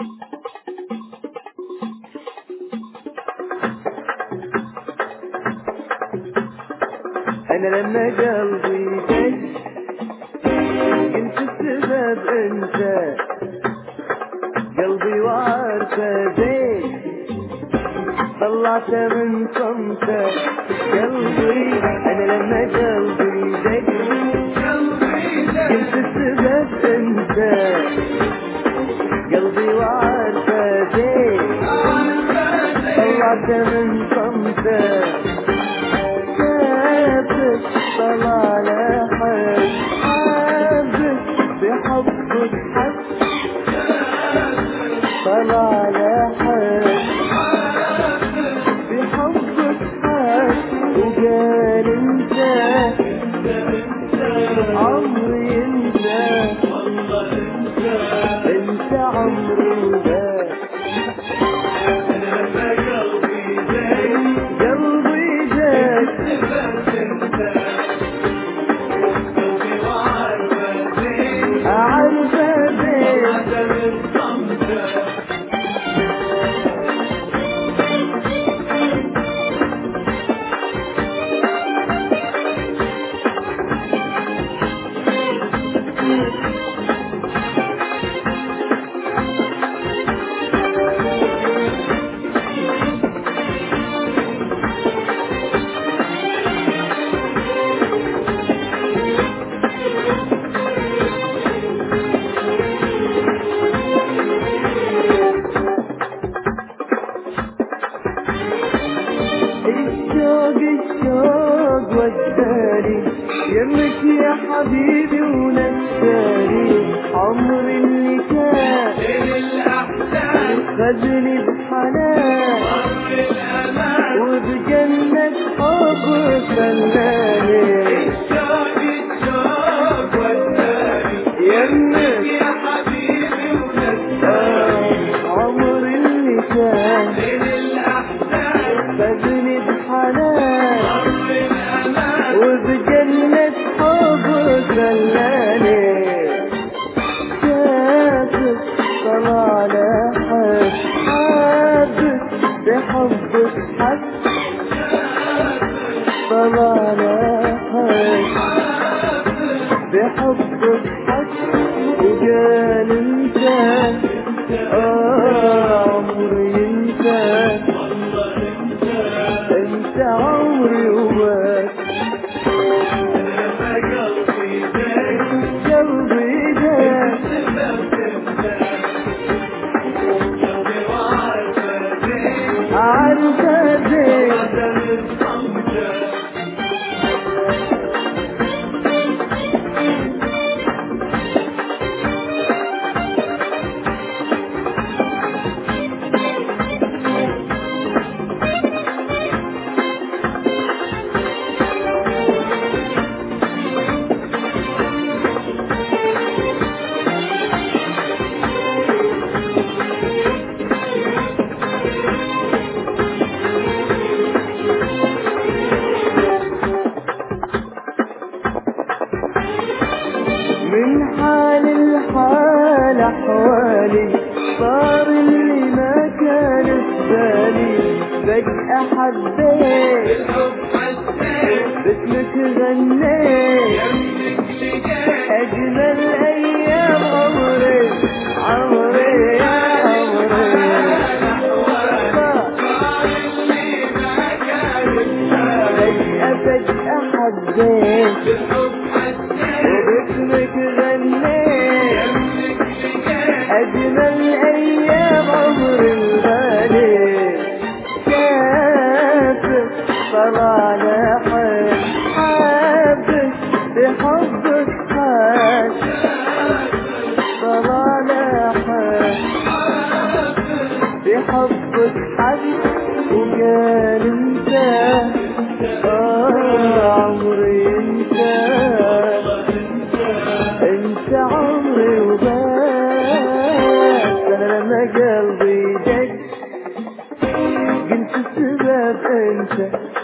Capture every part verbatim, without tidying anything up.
انا لما قلبي دق قلت السبب انت، قلبي وعارفه زين طلعت من صمته قلبي. انا لما قلبي دق قلت السبب انت، قلبي وعارفه زين طلعت من صمته. شافك طلع لحد حابك بحبك حد، طلع لحد بحبك حد وقال انت عمري انت انت عمري وبس. قلبي جاك عارفه زين الشوق الشوق وداني يمك يا حبيبي ونساني عمري اللي كان خذني بحنان وبجنة حب خلاني. الشوق الشوق وداني يمك يا حبيبي ونساني عمري اللي كان خذني بحنان وبجنة حب خلاني. شافك طلع لحد حابك بحبك حد، طلع لحد بحبك حد وقال انت آه عمري انت انت عمري وبس. قلبي داك عارفه زين من حال الحال احوالي صار اللي ما كان ببالي. فجأة حبيت باسمك غنيت اجمل ايام عمري عمري يا عمري. فجأة فجأة حبيت وباسمك غنيت اجمل ايام عمري الغالي. شافك طلع لحد حابك بحبك حد، طلع لحد بحبك حد وقال انت آه عمري انت انت عمري وبس. انا لما قلبي دق قلت السبب انت،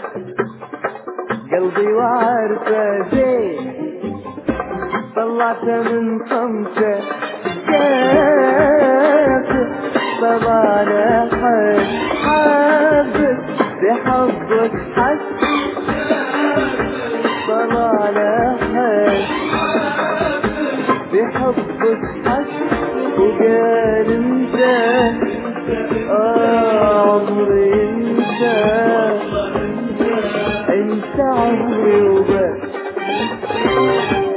قلبي وعارفه زين طلعت من صمته. شافك بحبك حد طلع لحد بحبك حد وقال انت اه عمري انت انت عمري وبس